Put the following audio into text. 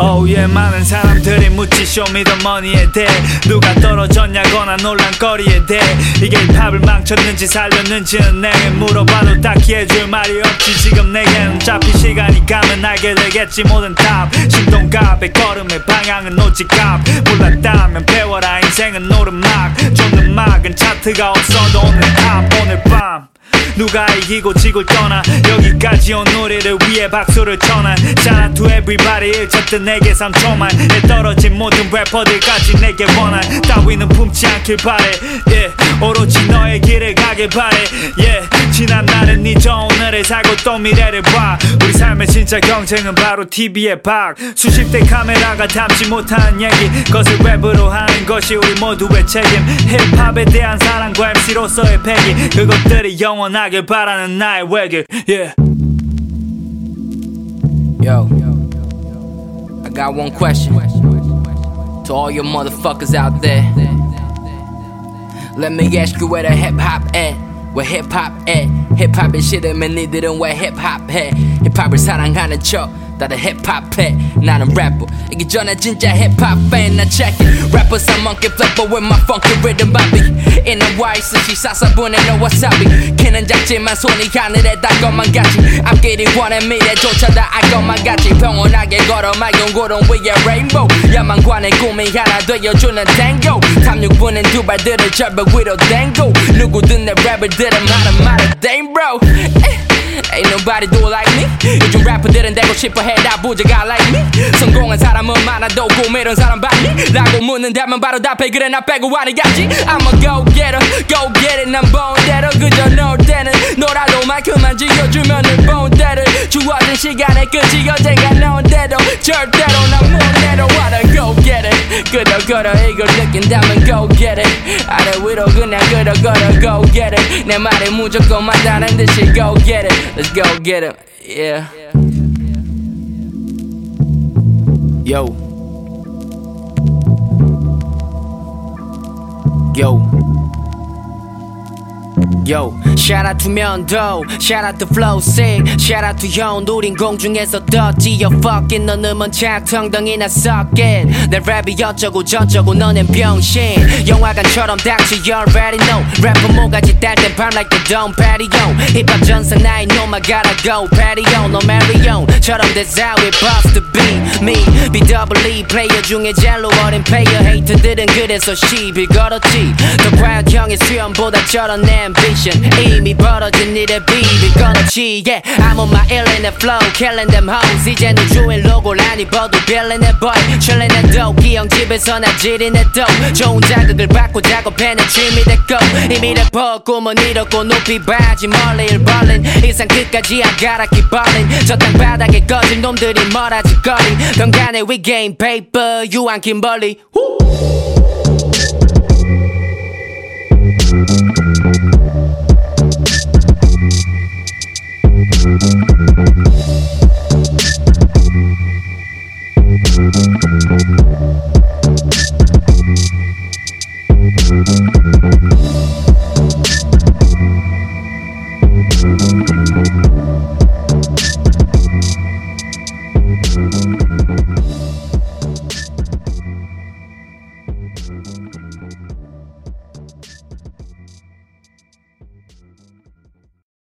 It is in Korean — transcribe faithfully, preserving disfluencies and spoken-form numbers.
Oh yeah, 많은 사람들이 묻지 쇼미더머니에 대해 누가 떨어졌냐거나 논란거리에 대해 이게 힙합을 망쳤는지 살렸는지는 내게 물어봐도 딱히 해줄 말이 없지. 지금 내게는 어차피 시간이 가면 알게 되겠지. 모든 답 신동갑의 걸음의 방향은 오직 갑. 몰랐다면 배워라, 인생은 오르막. 쫓는 막은 차트가 없어도 오늘 탑. 오늘 밤 누가 이기고 지고 떠나 여기까지 온 우리를 위해 박수를 쳐난 Shout out to everybody 일쳤던 내게 삼 초만 에 떨어진 모든 래퍼들까지 내게 원한 따위는 품지 않길 바래. yeah. 오로지 너의 길을 가길 바래. yeah. 지난 날은 잊어 오늘을 살고 또 미래를 봐. 우리 삶의 진짜 경쟁은 바로 티비의 박. 수십 대 카메라가 담지 못한 얘기 그것을 랩으로 하는 것이 우리 모두의 책임. 힙합에 대한 사랑과 엠씨로서의 패기 그것들이 영원하길 바라는 나의 외길. yeah. Yo, I got one question to all you motherfuckers out there. Let me ask you where the hip hop at? Where hip hop at? Hip hop이 싫으면 니들은 왜 hip hop 해? 힙합을 사랑하는 척 다들 힙합 해. 나는 래퍼 이기 전에 진짜 힙합 fan. Now check it. Rappers are monkey flipper with my funky rhythm bobby. In a white 스시 사사분에 no wasabi. 키는 작지만 손이 하늘에 닿을 것만 같이. 앞길이 원해 미래조차 다 알 것만 같이. 평온하게 걸어 맑은 구름 위에 rainbow. 야망관의 꿈이 하나 되어주는 tango. 탐육분은 두 발들을 절벽 위로 댕고. 누구든 내 랩을 들은 말은 말은 damn bro. Ain't nobody do it like me. 요즘 래퍼들은 되고 싶어 해 다 부자가 like me. 성공한 사람은 많아도 꿈이런 사람 봤니? 라고 묻는다면 바로 답해 그래 나 빼고 아니겠지. I'm a go getter, go get it. 난 본대로 그저 놀 때는 놀아도 마이크만 쥐어주면 늘 본대로 주어진 시간의 끝이 언젠가 나온 대로 절대로 난 못내려. What a go get it. 그저 걸어 이걸 느낀다면 go get it. 아래 위로 그냥 걸어 걸어 go get it. 내 말이 무조건 맞다는 듯이 go get it. Let's go get him, yeah. Yo. Yo. Yo, shout out to 면도, shout out to flow sick, shout out to 형 우린 공중에서 떴지. Yo fucking 너는 뭔 차텅덩이나 suck it. 내 랩이 어쩌고 저쩌고 너넨 병신. 영화관처럼 닥치 you already know. 래퍼 모가지 딸 땐 밤 like the dome patio. 힙합 전사 나이 know I gotta go patio. No Marion 처럼 that's how it supposed to be. Me, B-double-E player 중에 젤로 어린 player. 하이트들은 그래서 시비 걸었지. 더 과연 형의 수염보다 저런 ambition. 이미 벌어진 일에 비비 끊었지. yeah. I'm on my illin' flow killing them hoes. 이제는 주인 로고를 안 입어도 빌린 내 boy chillin' 내 도끼 형 집에서 나 지린 내 도. 좋은 자극을 받고 작업해낸 취미 됐고 이미 래퍼 꿈은 이렇고 높이 봐지 멀리 일 벌린 이상 끝까지 I gotta keep ballin'. 저 땅바닥에 꺼진 놈들이 뭐라지 거린 병간에 we game paper 유한 김벌리. Thank you.